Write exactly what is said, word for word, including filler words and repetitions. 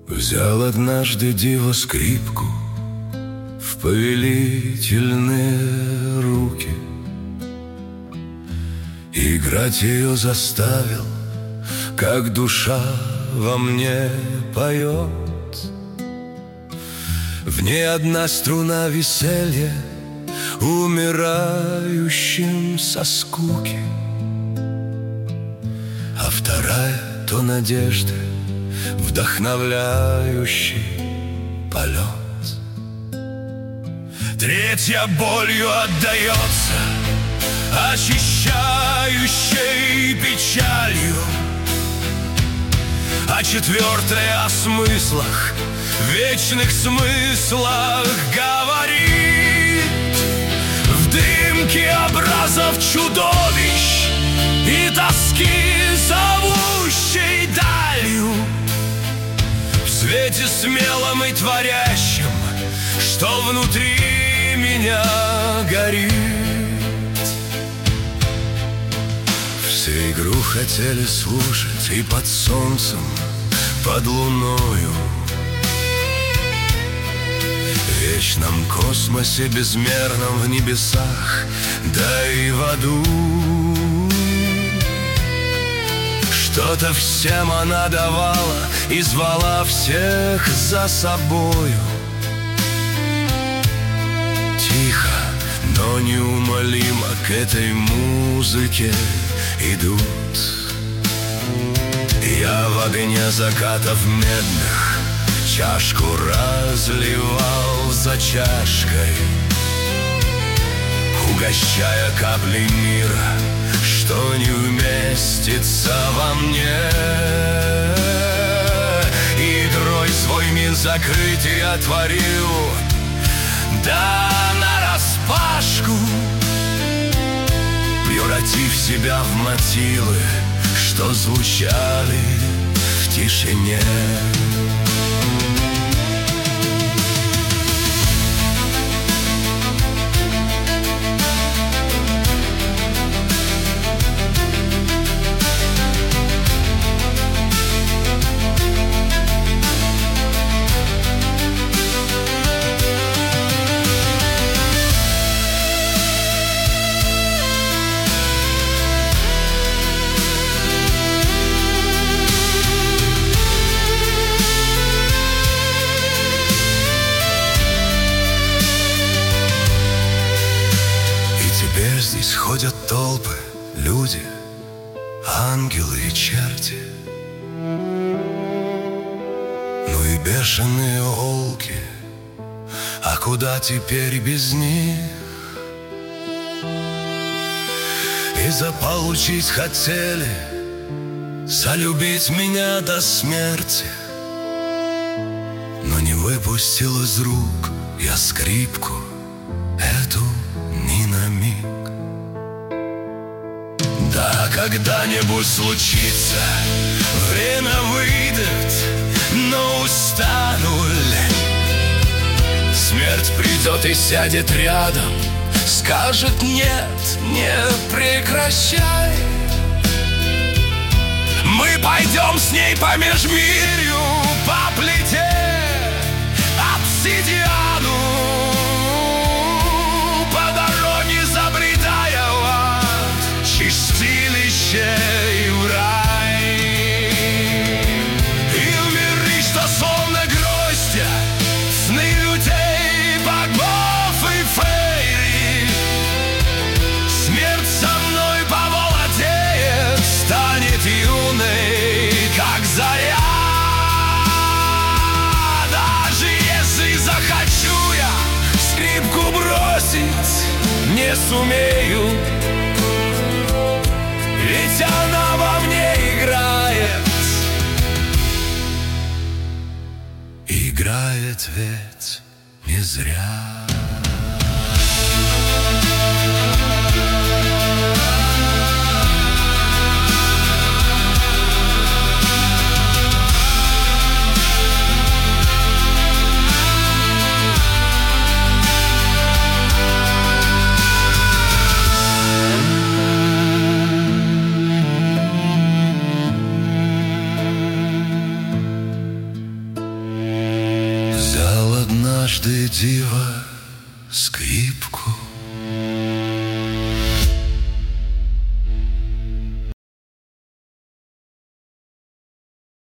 Взял однажды диво скрипку в повелительные руки, играть ее заставил, как душа во мне поет. В ней одна струна веселья умирающим со скуки, а вторая то надежды, вдохновляющий полет. Третья болью отдается, очищающей печалью, а четвертая о смыслах, вечных смыслах говорит. В дымке образов чудовищ и тоски, зовущей далью, в свете смелом и творящем, что внутри меня горит. Все игру хотели слушать и под солнцем, под луною, в вечном космосе безмерном, в небесах, да и в аду. Что-то всем она давала и звала всех за собою. Тихо, но неумолимо к этой музыке идут. Я в огне закатов медных чашку разливал за чашкой, угощая каплей мира, что не уместится во мне. Игрой свой мир закрыть я отворил, да нараспашку, превратив себя в мотивы, что звучали в тишине. Здесь ходят толпы, люди, ангелы и черти, ну и бешеные волки, а куда теперь без них? И заполучить хотели, залюбить меня до смерти, но не выпустил из рук я скрипку эту ни на миг. Да, когда-нибудь случится, время выйдет, но устану ли? Смерть придет и сядет рядом, скажет нет, не прекращай. Мы пойдем с ней по межмирью, по плите обсидиану, по дороге забредая в ад, чистилище и в рай. И в миры, что словно гроздья, сны людей, богов и фейри. Смерть со мной помолодеет, станет юной, как заря. Даже если захочу я скрипку бросить, не сумею, ведь она во мне играет. Играет ведь не зря. однажды диво